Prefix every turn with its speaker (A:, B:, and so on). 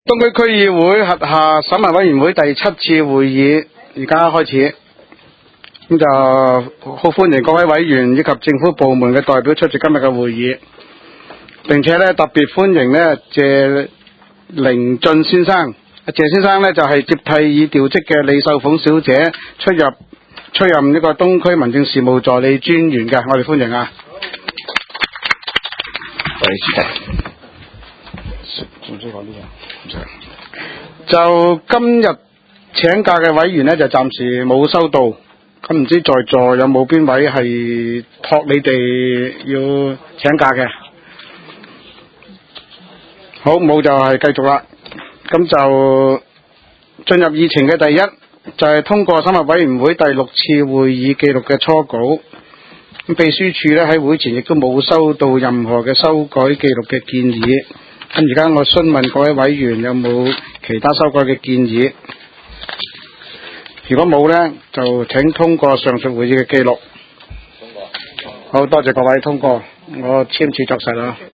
A: 東區區議會轄下審核委員會第7次會議而家開始，咁就好歡迎各位委員以及政府部門嘅代表出席今日嘅會議，並且咧特別歡迎咧謝靈俊先生。謝先生咧就係接替已調職嘅李秀鳳小姐出任呢個東區民政事務助理專員嘅，我哋歡迎啊！就今日請假嘅委員呢，就暫時冇收到，咁唔知在座有冇邊位係託你哋要請假嘅？好，冇就係繼續啦。咁就進入議程嘅第一，就係通過審核委員會第6次會議記錄嘅初稿。咁秘書處呢，喺會前亦都冇收到任何嘅修改記錄嘅建議。咁而家我詢問各位委員有冇其他修改嘅建議？如果冇呢，就請通過上述會議嘅記錄。好多謝各位通過，我簽字作實啦。